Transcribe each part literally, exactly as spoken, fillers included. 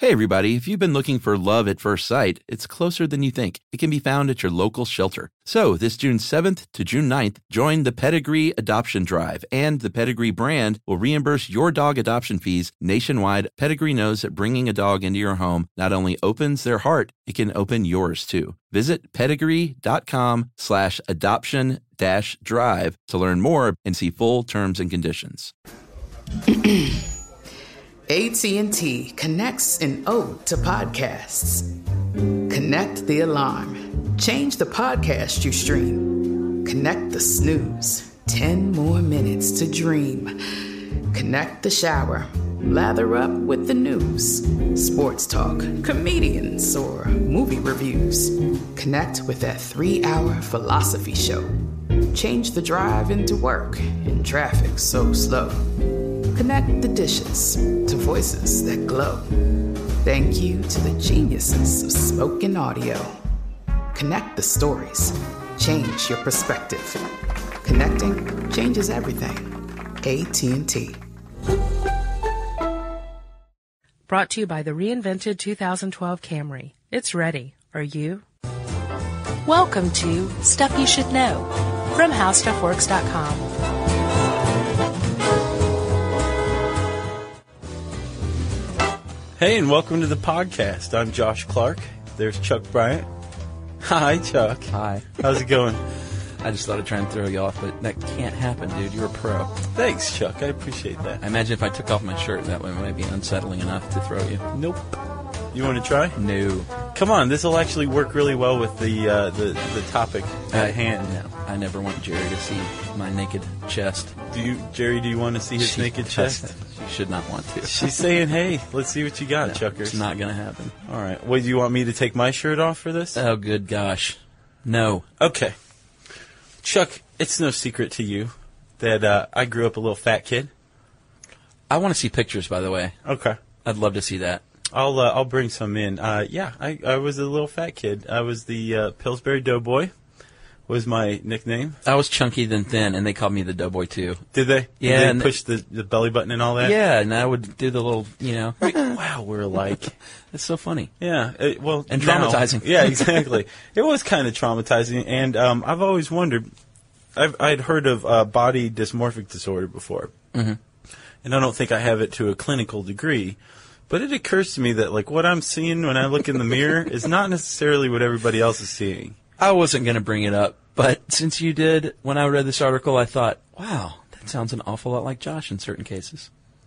Hey everybody, if you've been looking for love at first sight, it's closer than you think. It can be found at your local shelter. So this June seventh to June ninth, join the Pedigree Adoption Drive, and the Pedigree brand will reimburse your dog adoption fees nationwide. Pedigree knows that bringing a dog into your home not only opens their heart, it can open yours too. Visit pedigree.com slash adoption dash drive to learn more and see full terms and conditions. A T and T connects an ode to podcasts. Connect the alarm. Change the podcast you stream. Connect the snooze. Ten more minutes to dream. Connect the shower. Lather up with the news. Sports talk, comedians, or movie reviews. Connect with that three-hour philosophy show. Change the drive into work in traffic so slow. Connect the dishes to voices that glow. Thank you to the geniuses of spoken audio. Connect the stories. Change your perspective. Connecting changes everything. A T and T. Brought to you by the reinvented two thousand twelve Camry. It's ready. Are you? Welcome to Stuff You Should Know from how stuff works dot com. Hey, and welcome to the podcast. I'm Josh Clark. There's Chuck Bryant. Hi, Chuck. Hi. How's it going? I just thought I'd try and throw you off, but that can't happen, dude. You're a pro. Thanks, Chuck. I appreciate that. I imagine if I took off my shirt, that way it might be unsettling enough to throw you. Nope. You want to try? No. Come on, this will actually work really well with the uh, the, the topic at I, hand. No, I never want Jerry to see my naked chest. Do you, Jerry? Do you want to see his She naked does. chest? She should not want to. She's saying, "Hey, let's see what you got, No, Chuckers." It's not going to happen. All right. What, do you want me to take my shirt off for this? Oh, good gosh. No. Okay. Chuck, it's no secret to you that uh, I grew up a little fat kid. I want to see pictures, by the way. Okay. I'd love to see that. I'll uh, I'll bring some in. Uh, yeah, I, I was a little fat kid. I was the uh, Pillsbury Doughboy, was my nickname. I was chunky then thin, and they called me the Doughboy, too. Did they? Yeah, Did and they push the, the belly button and all that? Yeah, and I would do the little, you know. Wow, we're alike. It's so funny. Yeah, it, well, And now- traumatizing. yeah, exactly. It was kind of traumatizing, and um, I've always wondered. I've I'd heard of uh, body dysmorphic disorder before, Mm-hmm. and I don't think I have it to a clinical degree. But it occurs to me that like what I'm seeing when I look in the mirror is not necessarily what everybody else is seeing. I wasn't going to bring it up, but since you did, when I read this article, I thought, wow, that sounds an awful lot like Josh in certain cases.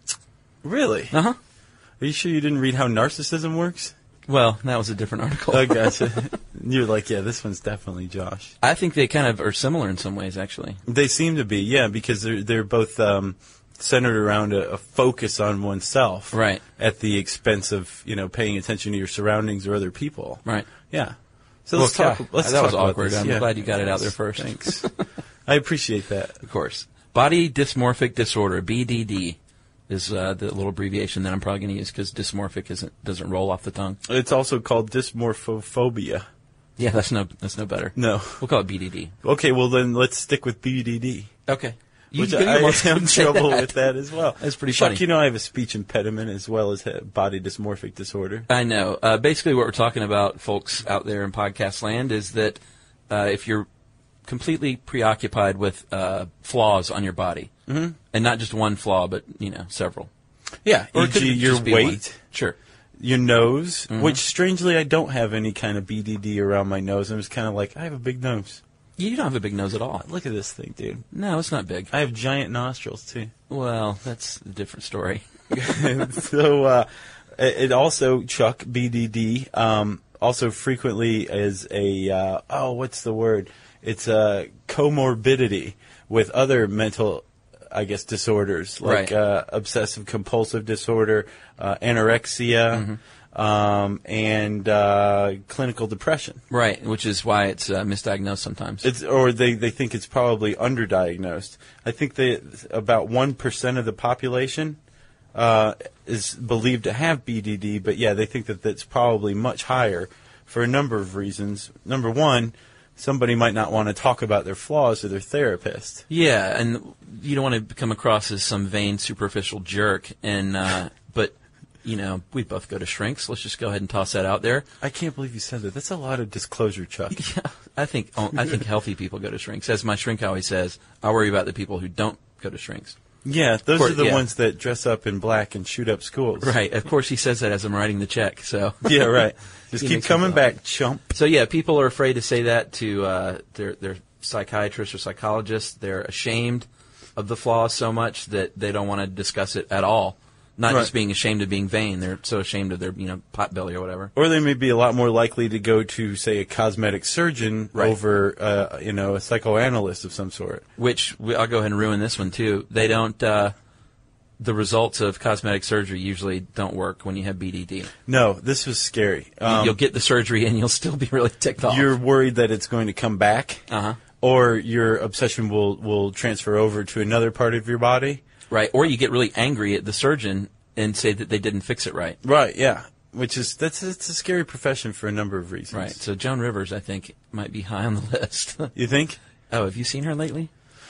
Really? Uh-huh. Are you sure you didn't read how narcissism works? Well, that was a different article. Oh, gotcha. You're like, yeah, this one's definitely Josh. I think they kind of are similar in some ways, actually. They seem to be, yeah, because they're they're both um, centered around a, a focus on oneself, Right. At the expense of you know paying attention to your surroundings or other people, Right. Yeah. So Well, let's talk. yeah, Let's that talk was about awkward. this. I'm Yeah. glad you got it out there first. Thanks. I appreciate that. Of course. Body dysmorphic disorder, B D D, is uh, the little abbreviation that I'm probably going to use because dysmorphic isn't doesn't roll off the tongue. It's also called dysmorphophobia. Yeah, that's no that's no better. No. We'll call it B D D. Okay, well then let's stick with B D D. Okay. You Which can I almost have say trouble that. with that as well. That's pretty Chuck, funny. you know I have a speech impediment as well as a body dysmorphic disorder. I know. Uh, basically, what we're talking about, folks out there in podcast land, is that uh, if you're completely preoccupied with uh, flaws on your body, mm-hmm. and not just one flaw, but you know several. Yeah, Or e it could g your just be one. weight, Sure. your nose, Mhm. which strangely I don't have any kind of B D D around my nose. I'm just kind of like, I have a big nose. You don't have a big nose at all. Look at this thing, dude. No, it's not big. I have giant nostrils, too. Well, that's a different story. so uh, it it also, Chuck, B D D, um, also frequently is a, uh, oh, what's the word? It's a comorbidity with other mental, I guess, disorders, like Right. uh, obsessive compulsive disorder, uh, anorexia, Mm-hmm. um, and uh, clinical depression. Right, which is why it's uh, misdiagnosed sometimes. It's, or they, they think it's probably underdiagnosed. I think they, about one percent of the population uh, is believed to have B D D, but yeah, they think that that's probably much higher for a number of reasons. Number one, somebody might not want to talk about their flaws to their therapist. Yeah, and you don't want to come across as some vain, superficial jerk, and uh, but you know, we both go to shrinks. Let's just go ahead and toss that out there. I can't believe you said that. That's a lot of disclosure, Chuck. Yeah, I think I think healthy people go to shrinks. As my shrink always says, I worry about the people who don't go to shrinks. Yeah, those course, are the yeah. ones that dress up in black and shoot up schools. Right. Of course, he says that as I'm writing the check. So Yeah, right. Just He keep makes me coming feel- back, chump. So yeah, people are afraid to say that to uh, their their psychiatrists or psychologists. They're ashamed of the flaws so much that they don't want to discuss it at all. Not Right. just being ashamed of being vain. They're so ashamed of their, you know, pot belly or whatever. Or they may be a lot more likely to go to, say, a cosmetic surgeon Right. over, uh, you know, a psychoanalyst of some sort. Which we, I'll go ahead and ruin this one too. They don't. Uh, the results of cosmetic surgery usually don't work when you have B D D. No, this was scary. Um, you'll get the surgery and you'll still be really ticked off. You're worried that it's going to come back, Uh-huh. or your obsession will, will transfer over to another part of your body. Right. Or you get really angry at the surgeon and say that they didn't fix it right. Right, yeah. Which is, that's it's a scary profession for a number of reasons. Right. So Joan Rivers, I think, might be high on the list. You think? Oh, have you seen her lately?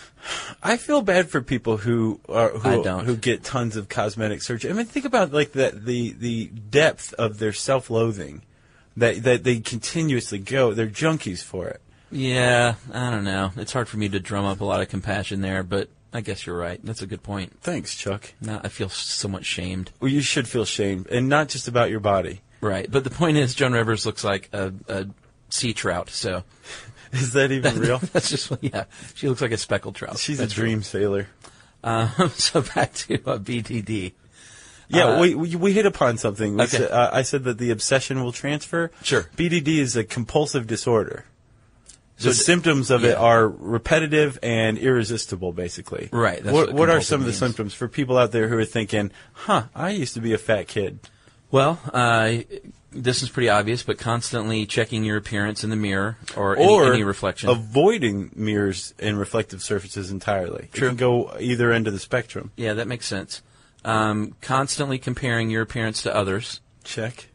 I feel bad for people who are who, I don't. who get tons of cosmetic surgery. I mean, think about like that the the depth of their self-loathing that that they continuously go. They're junkies for it. Yeah, I don't know. It's hard for me to drum up a lot of compassion there, but I guess you're right. That's a good point. Thanks, Chuck. Now I feel somewhat shamed. Well, you should feel shamed, and not just about your body. Right. But the point is, Joan Rivers looks like a, a sea trout, so Is that even real? that's just, yeah, she looks like a speckled trout. She's That's a dream sailor. Um, so back to uh, B D D. Yeah, Uh, we, we we hit upon something. We Okay. said, uh, I said that the obsession will transfer. Sure. B D D is a compulsive disorder. So The d- symptoms of it yeah. are repetitive and irresistible, basically. Right, that's What, what what are compulsive some of the means. symptoms for people out there who are thinking, huh, I used to be a fat kid? Well, uh, this is pretty obvious, but constantly checking your appearance in the mirror or, any, Or any reflection. avoiding mirrors and reflective surfaces entirely. True. It can go either end of the spectrum. Yeah, that makes sense. Um, constantly comparing your appearance to others. Check.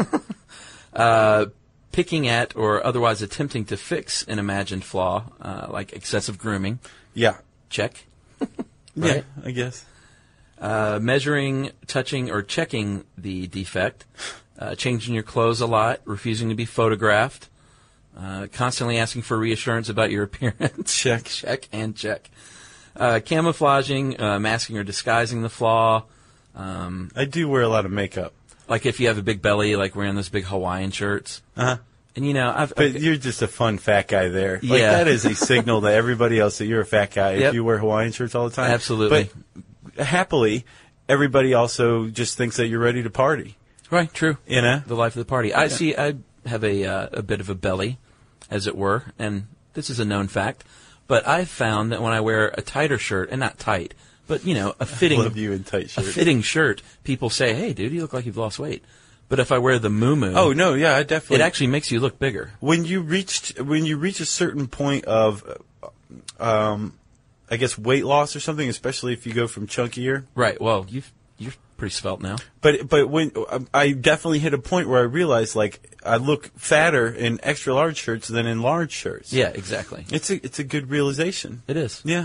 Uh, picking at or otherwise attempting to fix an imagined flaw, uh, like excessive grooming. Yeah. Check. Yeah, Right. I guess. Uh, measuring, touching, or checking the defect. Uh, changing your clothes a lot. Refusing to be photographed. Uh, constantly asking for reassurance about your appearance. Check. Check and check. Uh, camouflaging, uh, masking or disguising the flaw. Um, I do wear a lot of makeup. like if you have a big belly, like wearing those big Hawaiian shirts. Uh-huh. And you know, I've, But I've you're just a fun fat guy there. Like, Yeah. that is a signal to everybody else that you're a fat guy if Yep. you wear Hawaiian shirts all the time. Absolutely. But happily, everybody also just thinks that you're ready to party. right, true. You know? The life of the party. I see. I have a uh, a bit of a belly, as it were, and this is a known fact. But I've found that when I wear a tighter shirt, and not tight, but you know, a fitting, Love you in tight a shirts. fitting shirt, people say, "Hey, dude, you look like you've lost weight." But if I wear the muumuu, Oh, no, yeah, I definitely. it actually makes you look bigger. when you reached when you reach a certain point of um I guess weight loss or something, especially if you go from chunkier. Right. Well, you've you're pretty svelte now. But but when I definitely hit a point where I realized like I look fatter in extra large shirts than in large shirts. Yeah, exactly. It's a it's a good realization. It is. Yeah.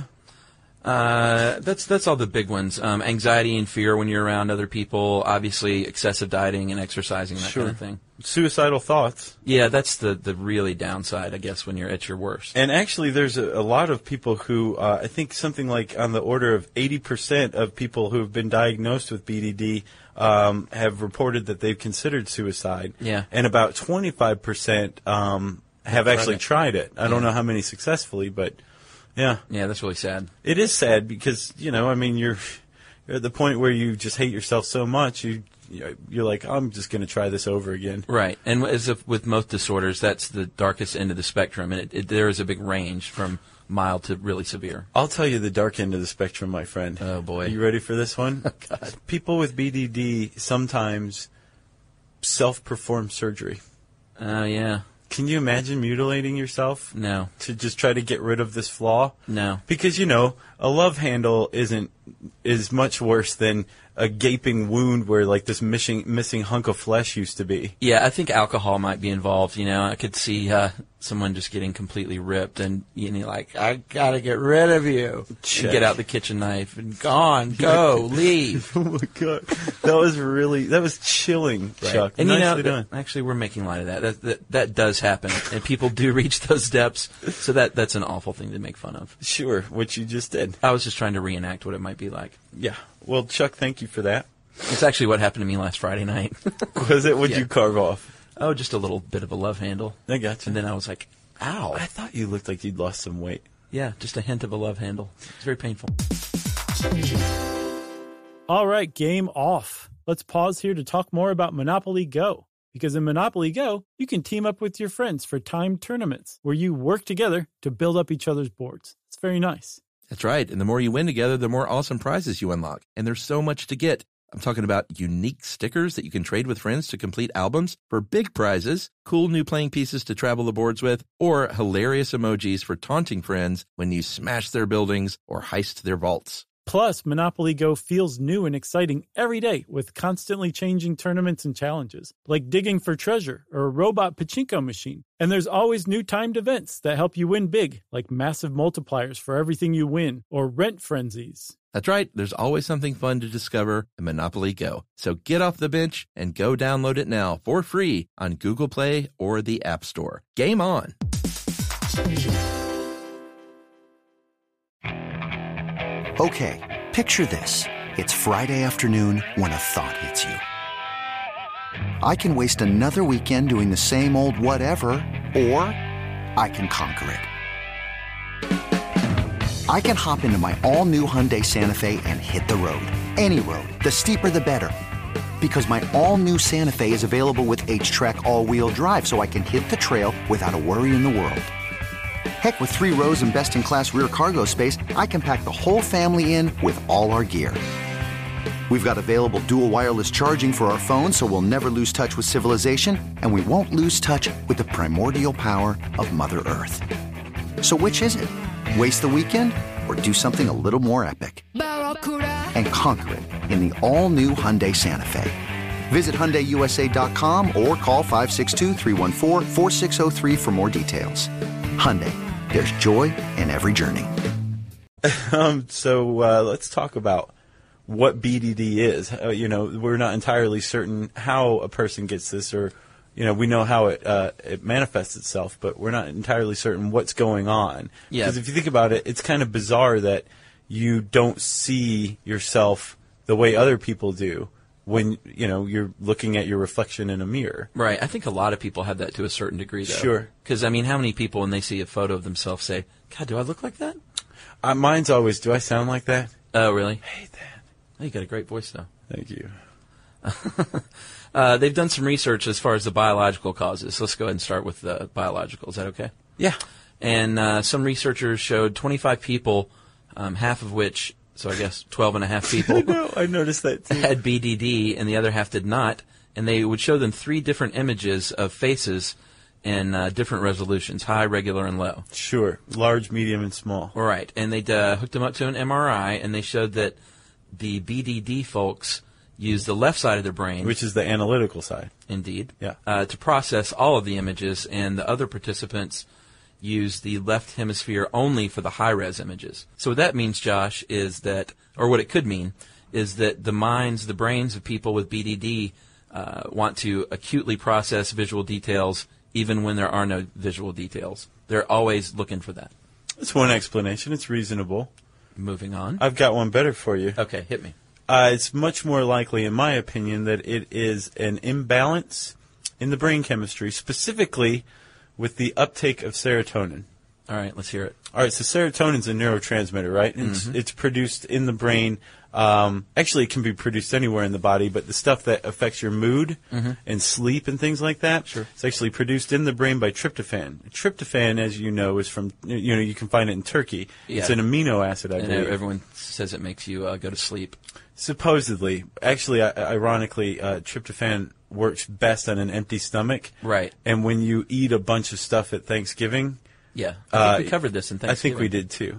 Uh, that's that's all the big ones. Um, anxiety and fear when you're around other people. Obviously, excessive dieting and exercising, that Sure. kind of thing. Suicidal thoughts. Yeah, that's the, the really downside, I guess, when you're at your worst. And actually, there's a, a lot of people who, uh, I think something like on the order of eighty percent of people who have been diagnosed with B D D um, have reported that they've considered suicide. Yeah. And about twenty-five percent um, have actually it. tried it. I don't Yeah. know how many successfully, but yeah. Yeah, that's really sad. It is sad because, you know, I mean, you're, you're at the point where you just hate yourself so much, you, you're like, I'm just going to try this over again. Right. And as if with most disorders, that's the darkest end of the spectrum. And it, it, there is a big range from mild to really severe. I'll tell you the dark end of the spectrum, my friend. Oh, boy. Are you ready for this one? Oh, God. People with B D D sometimes self-perform surgery. Oh, yeah. Can you imagine mutilating yourself No. to just try to get rid of this flaw? No. Because, you know, a love handle isn't is much worse than a gaping wound where like this missing missing hunk of flesh used to be. Yeah, I think alcohol might be involved. You know, I could see uh, someone just getting completely ripped and you know, like, I gotta get rid of you. Check. And get out the kitchen knife and gone, go, leave. Oh my god, that was really that was chilling, Right. Chuck. And you know, Nicely done. that, actually, we're making light of that. That, that. that does happen, and people do reach those depths. So that that's an awful thing to make fun of. Sure, what you just did. I was just trying to reenact what it might be like. Yeah. Well, Chuck, thank you for that. It's actually what happened to me last Friday night. Was it? What'd Yeah. you carve off? Oh, just a little bit of a love handle. I got you. And then I was like, ow. I thought you looked like you'd lost some weight. Yeah, just a hint of a love handle. It's very painful. All right, game off. Let's pause here to talk more about Monopoly Go. Because in Monopoly Go, you can team up with your friends for timed tournaments where you work together to build up each other's boards. It's very nice. That's right. And the more you win together, the more awesome prizes you unlock. And there's so much to get. I'm talking about unique stickers that you can trade with friends to complete albums for big prizes, cool new playing pieces to travel the boards with, or hilarious emojis for taunting friends when you smash their buildings or heist their vaults. Plus, Monopoly Go feels new and exciting every day with constantly changing tournaments and challenges, like digging for treasure or a robot pachinko machine. And there's always new timed events that help you win big, like massive multipliers for everything you win or rent frenzies. That's right. There's always something fun to discover in Monopoly Go. So get off the bench and go download it now for free on Google Play or the App Store. Game on. Okay, picture this. It's Friday afternoon when a thought hits you. I can waste another weekend doing the same old whatever, or I can conquer it. I can hop into my all-new Hyundai Santa Fe and hit the road. Any road. The steeper, the better. Because my all-new Santa Fe is available with H-Track all-wheel drive, so I can hit the trail without a worry in the world. Heck, with three rows and best-in-class rear cargo space, I can pack the whole family in with all our gear. We've got available dual wireless charging for our phones, so we'll never lose touch with civilization, and we won't lose touch with the primordial power of Mother Earth. So which is it? Waste the weekend or do something a little more epic? And conquer it in the all-new Hyundai Santa Fe. Visit Hyundai U S A dot com or call five six two, three one four, four six zero three for more details. Hyundai, there's joy in every journey. Um, so uh, let's talk about what B D D is. Uh, you know, we're not entirely certain how a person gets this, or you know, we know how it uh, it manifests itself, but we're not entirely certain what's going on. Yeah. Because if you think about it, it's kind of bizarre that you don't see yourself the way other people do when, you know, you're looking at your reflection in a mirror. Right. I think a lot of people have that to a certain degree, though. Sure. Because, I mean, how many people, when they see a photo of themselves, say, God, do I look like that? Uh, mine's always, do I sound like that? Oh, really? Hate that. Oh, you got a great voice, though. Thank you. uh, they've done some research as far as the biological causes. Let's go ahead and start with the biological. Is that okay? Yeah. And uh, some researchers showed twenty-five people, um, half of which, so I guess twelve and a half people, I know, I noticed that too. had B D D, and the other half did not. And they would show them three different images of faces in uh, different resolutions, high, regular, and low. Sure. Large, medium, and small. All right. And they uh, hooked them up to an M R I, and they showed that the B D D folks use the left side of their brain, Which is the analytical side. indeed, Yeah. uh, to process all of the images, and the other participants use the left hemisphere only for the high-res images. So what that means, Josh, is that, or what it could mean, is that the minds, the brains of people with B D D uh, want to acutely process visual details even when there are no visual details. They're always looking for that. That's one explanation. It's reasonable. Moving on. I've got one better for you. Okay, hit me. Uh, it's much more likely, in my opinion, that it is an imbalance in the brain chemistry, specifically with the uptake of serotonin. All right, let's hear it. All right, so serotonin's a neurotransmitter, right? And Mm-hmm. It's, it's produced in the brain. Um, actually, it can be produced anywhere in the body, but the stuff that affects your mood Mm-hmm. and sleep and things like that, Sure. it's actually produced in the brain by tryptophan. Tryptophan, as you know, is from, you know, you can find it in turkey. It's Yeah. an amino acid, I And believe. everyone says it makes you uh, go to sleep. Supposedly. Actually, uh, ironically, uh, tryptophan works best on an empty stomach. Right. And when you eat a bunch of stuff at Thanksgiving, Yeah, I think Uh, we covered this in I Thanksgiving. think we did too.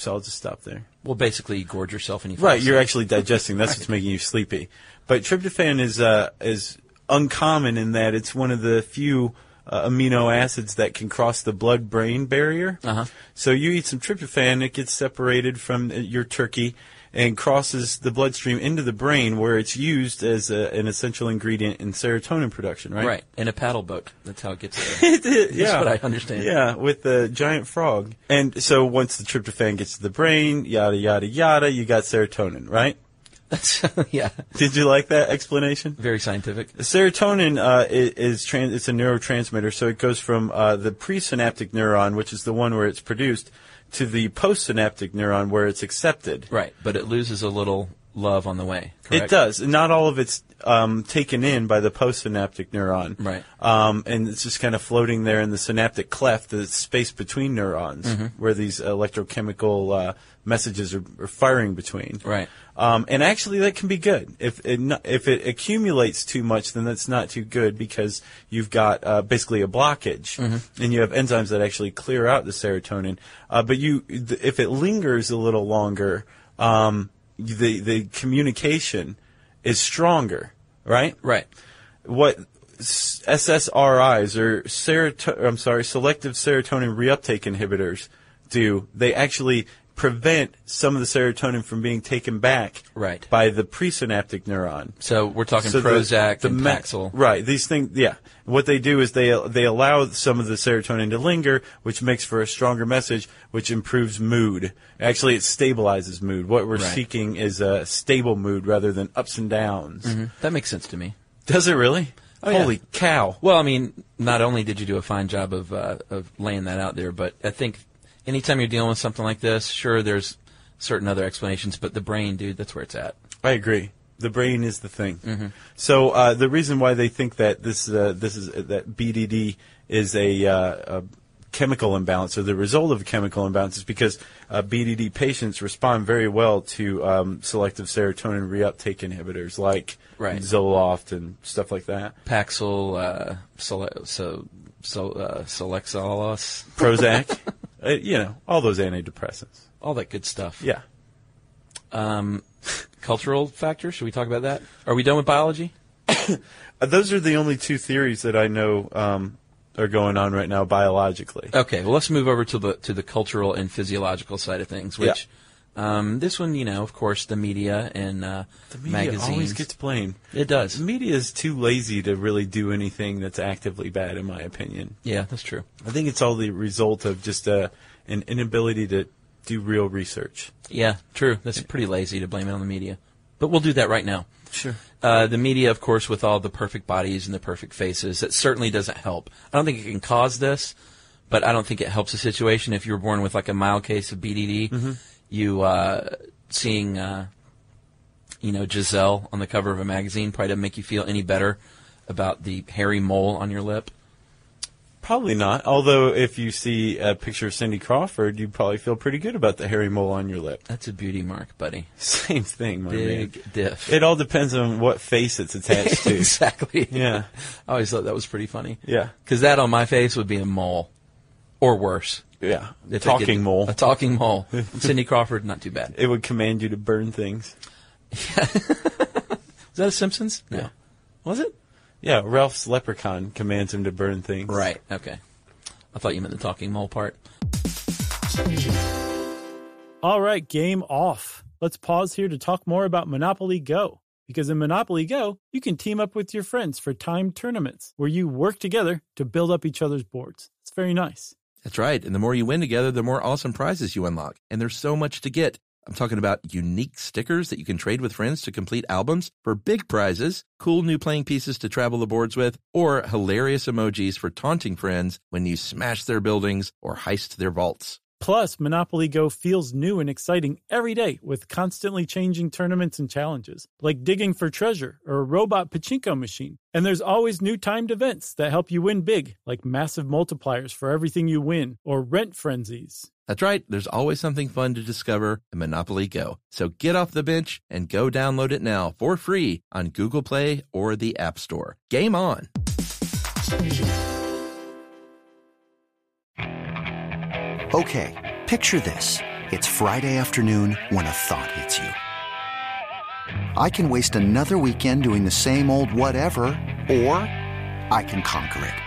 So I'll just stop there. Well, basically, you gorge yourself and you fall Right, you're asleep. actually digesting. That's what's making you sleepy. But tryptophan is uh, is uncommon in that it's one of the few uh, amino acids that can cross the blood-brain barrier. Uh-huh. So you eat some tryptophan, it gets separated from your turkey and crosses the bloodstream into the brain, where it's used as a, an essential ingredient in serotonin production, right? Right, in a paddle boat. That's how it gets there. That's That's what I understand. Yeah, with the giant frog. And so once the tryptophan gets to the brain, yada, yada, yada, you got serotonin, right? That's, yeah, Did you like that explanation? very scientific. Serotonin uh, is, is trans- it's a neurotransmitter, so it goes from uh, the presynaptic neuron, which is the one where it's produced, to the postsynaptic neuron where it's accepted. Right, but it loses a little love on the way, correct? It does. Not all of it's um, taken in by the postsynaptic neuron. Right. Um, and it's just kind of floating there in the synaptic cleft, the space between neurons, Mm-hmm. where these electrochemical uh, messages are, are firing between. Right. Um, and actually, that can be good. If it not, if it accumulates too much, then that's not too good, because you've got uh, basically a blockage, Mm-hmm. and you have enzymes that actually clear out the serotonin. Uh, but you, th- if it lingers a little longer, um, the the communication is stronger, right? Right. What S S R Is, or seroto- I'm sorry, selective serotonin reuptake inhibitors, do, they actually prevent some of the serotonin from being taken back Right. by the presynaptic neuron. So we're talking So the- Prozac the and me- Paxil. Right. These things, yeah. What they do is they they allow some of the serotonin to linger, which makes for a stronger message, which improves mood. Actually, it stabilizes mood. What we're Right. seeking is a stable mood rather than ups and downs. That makes sense to me. Does it really? Oh, yeah. Holy cow. Well, I mean, not only did you do a fine job of uh, of laying that out there, but I think anytime you're dealing with something like this, sure, there's certain other explanations, but the brain, dude, that's where it's at. I agree. The brain is the thing. Mm-hmm. So uh, the reason why they think that this uh, this is that B D D is a, uh, a chemical imbalance, or the result of a chemical imbalance, is because uh, B D D patients respond very well to um, selective serotonin reuptake inhibitors like Right. Zoloft and stuff like that. Paxil, uh, Sele- so, so, uh, Selexalos, Prozac, uh, you know, all those antidepressants. all that good stuff. Yeah. Um, cultural factors, should we talk about that? Are we done with biology? Uh, those are the only two theories that I know um, are going on right now biologically. Okay, well, let's move over to the to the cultural and physiological side of things, which um, this one, you know, of course, the media and uh, The media magazines. always gets blamed. It does. The media is too lazy to really do anything that's actively bad, in my opinion. Yeah, that's true. I think it's all the result of just uh, an inability to do real research. Yeah, true. That's pretty lazy to blame it on the media. But we'll do that right now. Sure. Uh, the media, of course, with all the perfect bodies and the perfect faces, that certainly doesn't help. I don't think it can cause this, but I don't think it helps the situation. If you were born with like a mild case of B D D, Mm-hmm. you uh, seeing, uh, you know, Giselle on the cover of a magazine probably doesn't make you feel any better about the hairy mole on your lip. Probably not. Although, if you see a picture of Cindy Crawford, you probably feel pretty good about the hairy mole on your lip. That's a beauty mark, buddy. Same thing, my Big man. diff. It all depends on what face it's attached to. Exactly. Yeah. I always thought that was pretty funny. Yeah. Because that on my face would be a mole. Or worse. Yeah. If it Talking could- mole. A talking mole. Cindy Crawford, not too bad. It would command you to burn things. Was that a Simpsons? No. Yeah. Was it? Yeah, Ralph's leprechaun commands him to burn things. Right. Okay. I thought you meant the talking mole part. All right, game off. Let's pause here to talk more about Monopoly Go. Because in Monopoly Go, you can team up with your friends for timed tournaments where you work together to build up each other's boards. It's very nice. That's right. And the more you win together, the more awesome prizes you unlock. And there's so much to get. I'm talking about unique stickers that you can trade with friends to complete albums for big prizes, cool new playing pieces to travel the boards with, or hilarious emojis for taunting friends when you smash their buildings or heist their vaults. Plus, Monopoly Go feels new and exciting every day with constantly changing tournaments and challenges, like digging for treasure or a robot pachinko machine. And there's always new timed events that help you win big, like massive multipliers for everything you win or rent frenzies. That's right. There's always something fun to discover in Monopoly Go. So get off the bench and go download it now for free on Google Play or the App Store. Game on. Okay, picture this. It's Friday afternoon when a thought hits you. I can waste another weekend doing the same old whatever, or I can conquer it.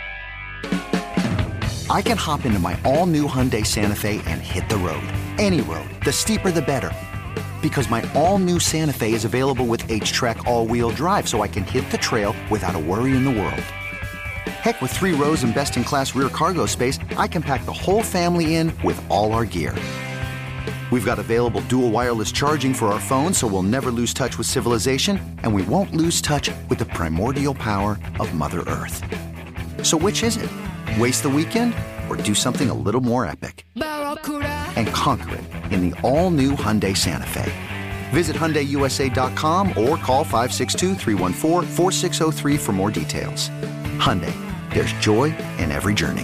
I can hop into my all-new Hyundai Santa Fe and hit the road. Any road. The steeper, the better. Because my all-new Santa Fe is available with H-Track all-wheel drive, so I can hit the trail without a worry in the world. Heck, with three rows and best-in-class rear cargo space, I can pack the whole family in with all our gear. We've got available dual wireless charging for our phones, so we'll never lose touch with civilization, and we won't lose touch with the primordial power of Mother Earth. So which is it? Waste the weekend or do something a little more epic? And conquer it in the all-new Hyundai Santa Fe. Visit Hyundai U S A dot com or call five six two, three one four, four six zero three for more details. Hyundai, there's joy in every journey.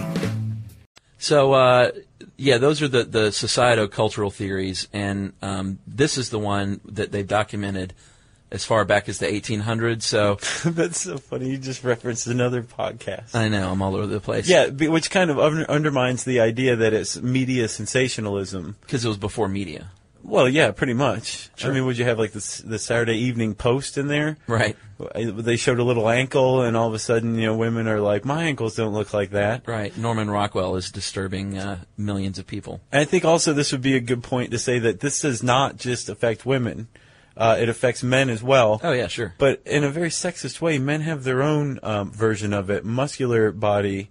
So, uh, yeah, those are the, the societo-cultural theories, and um, this is the one that they've documented as far back as the eighteen hundreds. So That's so funny. You just referenced another podcast. I know, I'm all over the place. Yeah, b- which kind of under- undermines the idea that it's media sensationalism. Because it was before media. Well, yeah, pretty much. Sure. I mean, would you have like the, s- the Saturday Evening Post in there? Right. They showed a little ankle, and all of a sudden, you know, women are like, my ankles don't look like that. Right. Norman Rockwell is disturbing uh, millions of people. And I think also this would be a good point to say that this does not just affect women. Uh, it affects men as well. Oh, yeah, sure. But in a very sexist way, men have their own um, version of it, muscular body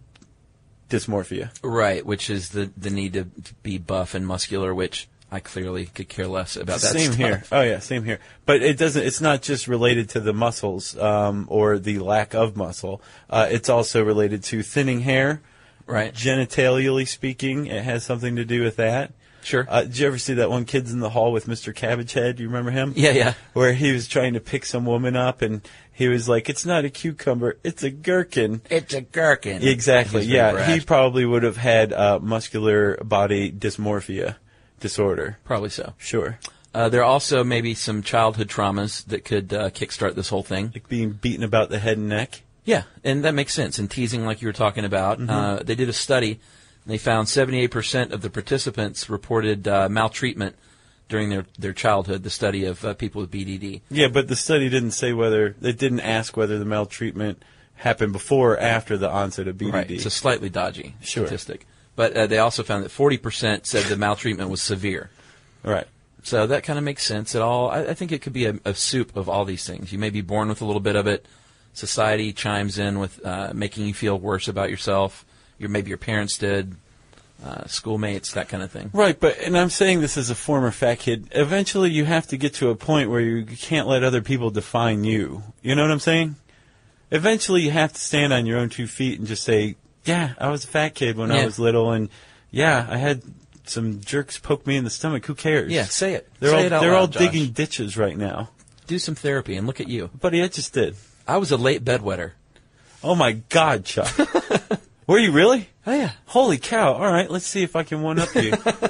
dysmorphia. Right, which is the, the need to be buff and muscular, which I clearly could care less about that Same stuff. here. Oh, yeah, same here. But it doesn't. It's not just related to the muscles um, or the lack of muscle. Uh, it's also related to thinning hair. Right. Genitalially speaking, it has something to do with that. Sure. Uh, did you ever see that one Kids in the Hall with Mister Cabbage Head? Do you remember him? Yeah, yeah. Where he was trying to pick some woman up, and he was like, it's not a cucumber, it's a gherkin. It's a gherkin. Exactly, He's very yeah. brash. He probably would have had uh, muscular body dysmorphia disorder. Probably so. Sure. Uh, there are also maybe some childhood traumas that could uh, kickstart this whole thing. Like being beaten about the head and neck. Yeah, and that makes sense. And teasing, like you were talking about. Mm-hmm. Uh, they did a study. They found seventy-eight percent of the participants reported uh, maltreatment during their, their childhood, the study of uh, people with B D D. Yeah, but the study didn't say whether, it didn't ask whether the maltreatment happened before or after the onset of B D D. Right. It's a slightly dodgy Sure. statistic. But uh, they also found that forty percent said the maltreatment was severe. Right. So that kind of makes sense at all. I, I think it could be a, a soup of all these things. You may be born with a little bit of it. Society chimes in with uh, making you feel worse about yourself. Your, maybe your parents did, uh, schoolmates, that kind of thing. Right, but, and I'm saying this as a former fat kid, eventually you have to get to a point where you can't let other people define you. You know what I'm saying? Eventually you have to stand on your own two feet and just say, yeah, I was a fat kid when Yeah. I was little, and yeah, I had some jerks poke me in the stomach. Who cares? Yeah, say it. They're say all, it out they're loud, all Josh. digging ditches right now. Do some therapy and look at you. Buddy, I just did. I was a late bedwetter. Oh my God, Chuck. Were you really? Oh, yeah. Holy cow. All right, let's see if I can one up you.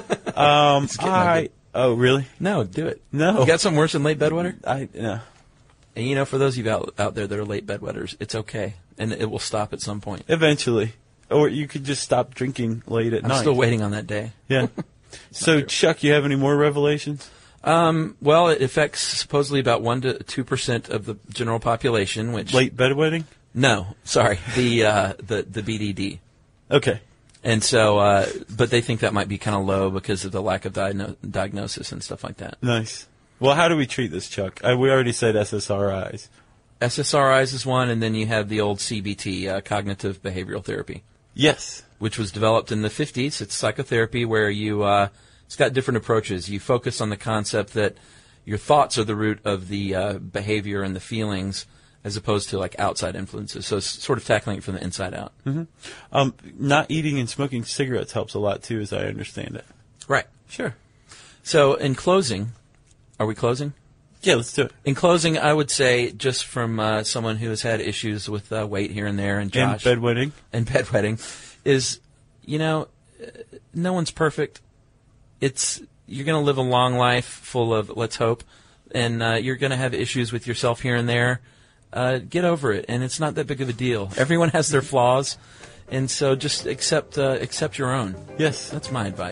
um, getting I, ugly. oh, really? No, do it. No. You got something worse than late bedwetter? I, no. And you know, for those of you out, out there that are late bedwetters, it's okay. And it will stop at some point. Eventually. Or you could just stop drinking late at I'm night. still waiting on that day. Yeah. So, Chuck, you have any more revelations? Um, well, it affects supposedly about one to two percent of the general population, which... Late bedwetting? No, sorry. The, uh, the, the B D D. Okay. And so, uh, but they think that might be kind of low because of the lack of diagno- diagnosis and stuff like that. Nice. Well, how do we treat this, Chuck? I, we already said S S R Is. S S R Is is one, and then you have the old C B T, uh, cognitive behavioral therapy, Yes. which was developed in the fifties. It's psychotherapy where you, uh, it's got different approaches. You focus on the concept that your thoughts are the root of the uh, behavior and the feelings, as opposed to like outside influences. So it's sort of tackling it from the inside out. Mm-hmm. Um, not eating and smoking cigarettes helps a lot, too, as I understand it. Right. Sure. So in closing, are we closing? Yeah, let's do it. In closing, I would say, just from uh, someone who has had issues with uh, weight here and there, and Josh, And bedwetting. and bedwetting, is, you know, uh, no one's perfect. It's you're going to live a long life full of, let's hope, and uh, you're going to have issues with yourself here and there. Uh, get over it, and it's not that big of a deal. Everyone has their flaws, and so just accept uh, accept your own. Yes. That's my advice.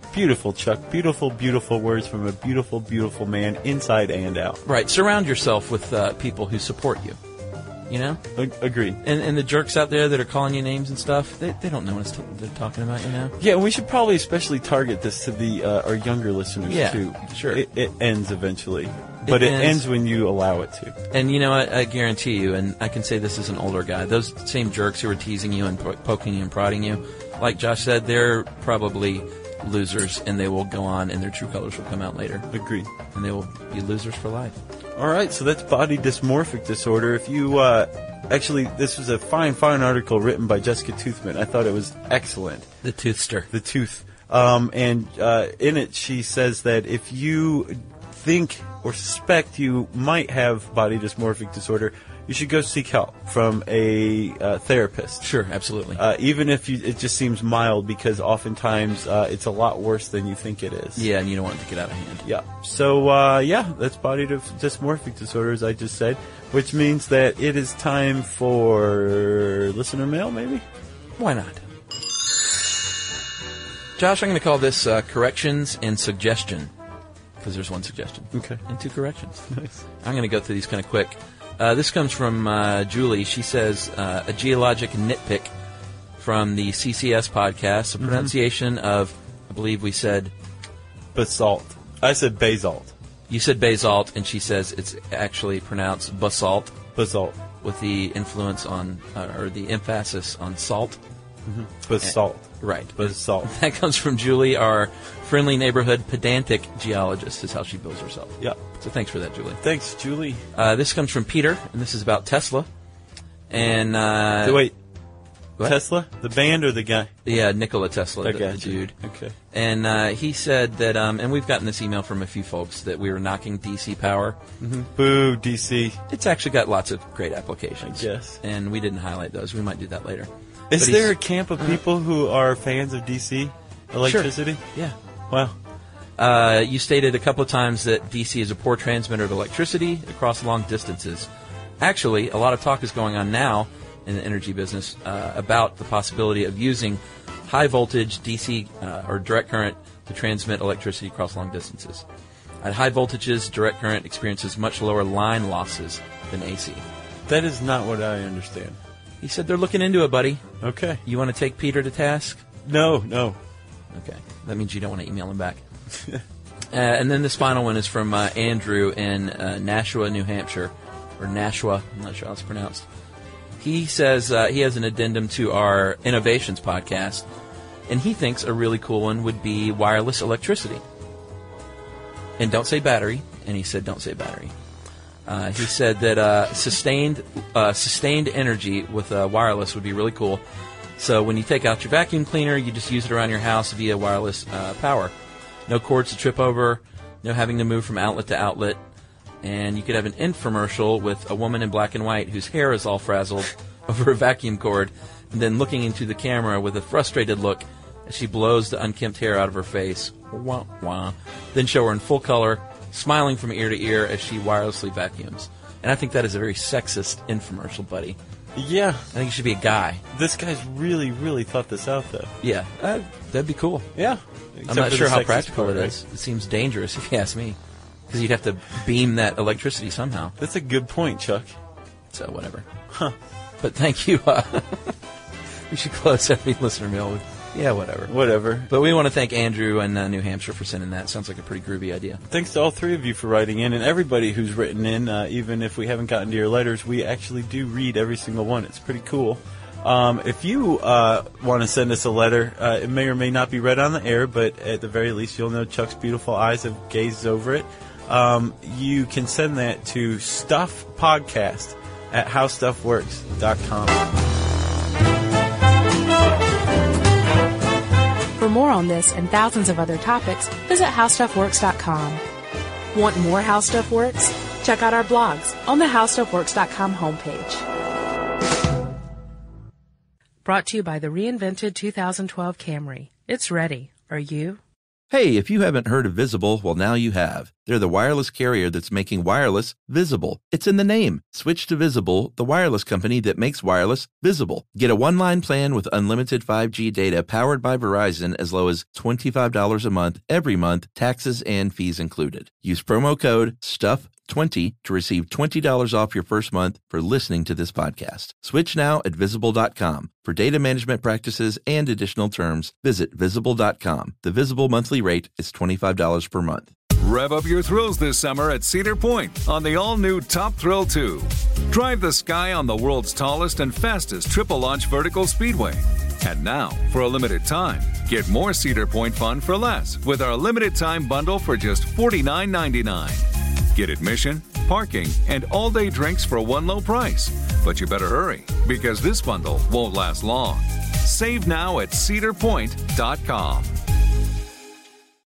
Beautiful, Chuck. Beautiful, beautiful words from a beautiful, beautiful man, inside and out. Right. Surround yourself with uh, people who support you. You know? A- agreed. And and the jerks out there that are calling you names and stuff, they, they don't know what t- they're talking about, you know? Yeah, we should probably especially target this to the uh, our younger listeners, Yeah, too. sure. It, it ends eventually. But it, ends. ends when you allow it to. And you know, I, I guarantee you, and I can say this as an older guy, those same jerks who are teasing you and po- poking you and prodding you, like Josh said, they're probably losers, and they will go on, and their true colors will come out later. Agreed. And they will be losers for life. All right, so that's body dysmorphic disorder. If you, uh, actually, this was a fine, fine article written by Jessica Toothman. I thought it was excellent. The Toothster. The Tooth. Um, and uh, in it, she says that if you think or suspect you might have body dysmorphic disorder, you should go seek help from a uh, therapist. Sure, absolutely. Uh, even if you, it just seems mild, because oftentimes uh, it's a lot worse than you think it is. Yeah, and you don't want it to get out of hand. Yeah. So, uh, yeah, that's body dysmorphic disorder, as I just said, which means that it is time for listener mail, maybe? Why not? Josh, I'm going to call this uh, corrections and suggestion, because there's one suggestion. Okay. And two corrections. Nice. I'm going to go through these kind of quick. Uh, this comes from uh, Julie. She says, uh, a geologic nitpick from the C C S podcast, a Mm-hmm. pronunciation of, I believe we said, Basalt. I said basalt. you said basalt, and she says it's actually pronounced basalt, Basalt. with the influence on, uh, or the emphasis on salt. Basalt. Right. Basalt. That comes from Julie, our friendly neighborhood pedantic geologist, is how she bills herself. Yeah. So thanks for that, Julie. Thanks, Julie. Uh, this comes from Peter, and this is about Tesla. And uh, So wait, what? Tesla? The band or the guy? Yeah, Nikola Tesla, I the, got the you. dude. Okay. And uh, he said that, um, and we've gotten this email from a few folks, that we were knocking D C power. Boo, D C. It's actually got lots of great applications. I guess. And we didn't highlight those. We might do that later. Is But there a he's- camp of people who are fans of D C electricity? Yeah. Wow. Uh, you stated a couple of times that D C is a poor transmitter of electricity across long distances. Actually, a lot of talk is going on now in the energy business uh, about the possibility of using high voltage D C uh, or direct current to transmit electricity across long distances. At high voltages, direct current experiences much lower line losses than A C. That is not what I understand. He said they're looking into it, buddy. Okay. You want to take Peter to task? No, no. Okay. That means you don't want to email him back. uh, and then this final one is from uh, Andrew in uh, Nashua, New Hampshire. Or Nashua. I'm not sure how it's pronounced. He says uh, he has an addendum to our Innovations podcast, and he thinks a really cool one would be wireless electricity. And don't say battery. And he said don't say battery. Uh, he said that uh, sustained uh, sustained energy with uh, wireless would be really cool. So when you take out your vacuum cleaner, you just use it around your house via wireless uh, power. No cords to trip over, no having to move from outlet to outlet. And you could have an infomercial with a woman in black and white whose hair is all frazzled over a vacuum cord, and then looking into the camera with a frustrated look as she blows the unkempt hair out of her face. Wah, wah. Then show her in full color, smiling from ear to ear as she wirelessly vacuums. And I think that is a very sexist infomercial, buddy. Yeah. I think you should be a guy. This guy's really, really thought this out, though. Yeah, uh, that'd be cool. Yeah. I'm not sure how practical it is. It seems dangerous, if you ask me. Because you'd have to beam that electricity somehow. That's a good point, Chuck. So, whatever. Huh. But thank you. Uh, we should close every listener mail with, yeah, whatever. Whatever. But we want to thank Andrew in uh, New Hampshire for sending that. Sounds like a pretty groovy idea. Thanks to all three of you for writing in, and everybody who's written in. Uh, even if we haven't gotten to your letters, we actually do read every single one. It's pretty cool. Um, if you uh, want to send us a letter, uh, it may or may not be read on the air, but at the very least, you'll know Chuck's beautiful eyes have gazed over it. Um, you can send that to stuffpodcast at how stuff works dot com. For more on this and thousands of other topics, visit how stuff works dot com. Want more How Stuff Works? Check out our blogs on the how stuff works dot com homepage. Brought to you by the reinvented two thousand twelve Camry. It's ready. Are you? Hey, if you haven't heard of Visible, well, now you have. They're the wireless carrier that's making wireless visible. It's in the name. Switch to Visible, the wireless company that makes wireless visible. Get a one-line plan with unlimited five G data powered by Verizon as low as twenty-five dollars a month every month, taxes and fees included. Use promo code stuff twenty to receive twenty dollars off your first month for listening to this podcast. Switch now at visible dot com. For data management practices and additional terms, visit visible dot com. The Visible monthly rate is twenty-five dollars per month. Rev up your thrills this summer at Cedar Point on the all-new Top Thrill two. Drive the sky on the world's tallest and fastest triple-launch vertical speedway. And now, for a limited time, get more Cedar Point fun for less with our limited-time bundle for just forty-nine ninety-nine. Get admission, parking, and all-day drinks for one low price. But you better hurry, because this bundle won't last long. Save now at cedar point dot com.